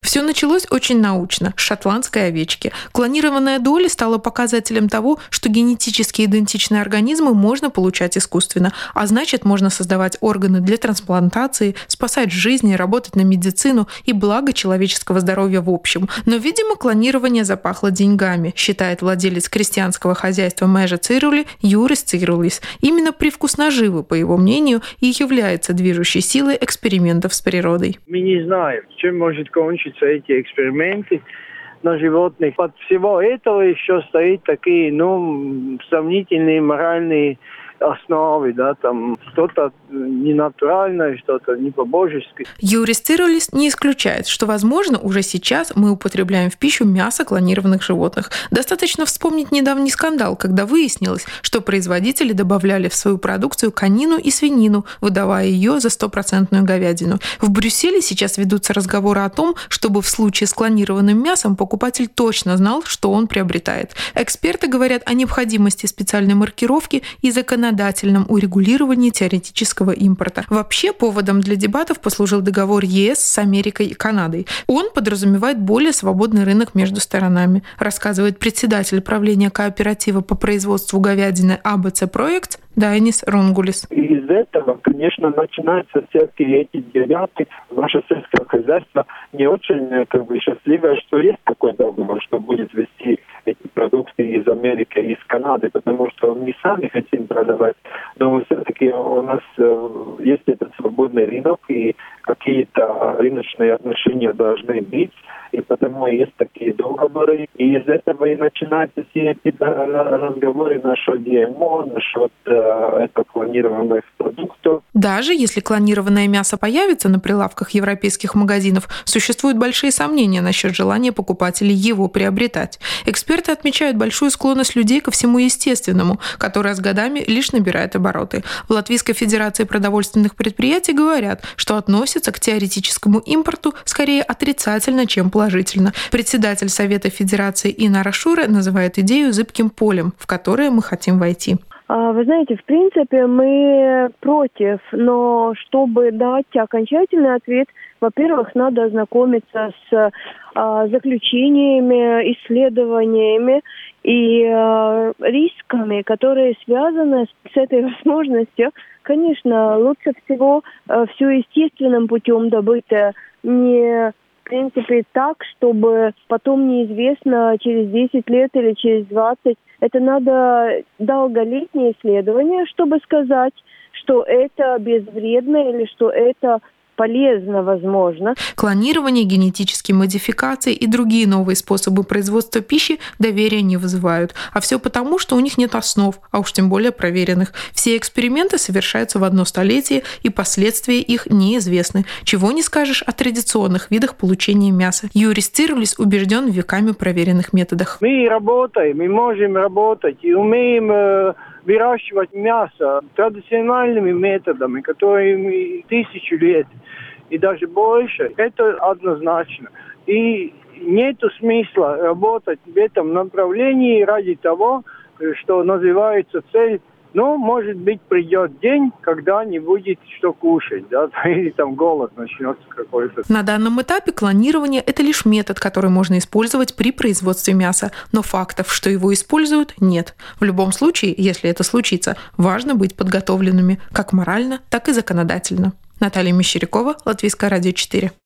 Все началось очень научно, с шотландской овечки. Клонированная Долли стала показателем того, что генетически идентичные организмы можно получать искусственно, а значит, можно создавать органы для трансплантации, спасать жизни, работать на медицину и благо человеческого здоровья в общем. Но, видимо, клонирование запахло деньгами, считает владелец крестьянского хозяйства Межа Цирули Юрис Цирулис. Именно привкус наживы, по его мнению, и является движущей силой экспериментов с природой. Мы не знаем, чем может кончиться эти эксперименты на животных. Под всего этого еще стоит такие, сомнительные моральные основы, там что-то ненатуральное, что-то не по-божески. Юрис Цирулис не исключает, что, возможно, уже сейчас мы употребляем в пищу мясо клонированных животных. Достаточно вспомнить недавний скандал, когда выяснилось, что производители добавляли в свою продукцию конину и свинину, выдавая ее за 100% говядину. В Брюсселе сейчас ведутся разговоры о том, чтобы в случае с клонированным мясом покупатель точно знал, что он приобретает. Эксперты говорят о необходимости специальной маркировки и законодательном урегулировании теоретического импорта. Вообще, поводом для дебатов послужил договор ЕС с Америкой и Канадой. Он подразумевает более свободный рынок между сторонами, рассказывает председатель правления кооператива по производству говядины АБЦ Проект Дайнис Рунгулис. Из этого, конечно, начинаются всякие эти дебаты. Наше сельское хозяйство не очень счастливое, что есть такой договор, что будет вести эти продукты из Америки и из Канады, потому что мы сами хотим продавать, но все-таки у нас есть этот свободный рынок, и какие-то рыночные отношения должны быть, и потому есть такие договоры. И из этого и начинаются все эти разговоры насчет ГМО, насчет клонированных продуктов. Даже если клонированное мясо появится на прилавках европейских магазинов, существуют большие сомнения насчет желания покупателей его приобретать. Эксперты отмечают большую склонность людей ко всему естественному, которая с годами лишь набирает обороты. В Латвийской Федерации продовольственных предприятий говорят, что относятся к теоретическому импорту скорее отрицательно, чем положительно. Председатель Совета Федерации Инара Шуре называет идею зыбким полем, в которое мы хотим войти. Вы знаете, в принципе, мы против, но чтобы дать окончательный ответ, во-первых, надо ознакомиться с заключениями, исследованиями и рисками, которые связаны с этой возможностью. Конечно, лучше всего все естественным путем добытое, не в принципе так, чтобы потом неизвестно через 10 лет или через 20. Это надо долголетние исследования, чтобы сказать, что это безвредно или что это полезно, возможно. Клонирование, генетические модификации и другие новые способы производства пищи доверия не вызывают. А все потому, что у них нет основ, а уж тем более проверенных. Все эксперименты совершаются в одно столетие, и последствия их неизвестны. Чего не скажешь о традиционных видах получения мяса. Юрис Цирулис убежден в веками проверенных методах. Мы работаем, мы можем работать и умеем выращивать мясо традиционными методами, которые 1000 лет и даже больше. Это однозначно. И нет смысла работать в этом направлении ради того, что называется цель. Может быть, придет день, когда не будет что кушать, или там голод начнется какой-то. На данном этапе клонирование – это лишь метод, который можно использовать при производстве мяса, но фактов, что его используют, нет. В любом случае, если это случится, важно быть подготовленными как морально, так и законодательно. Наталья Мещерякова, Латвийское радио 4.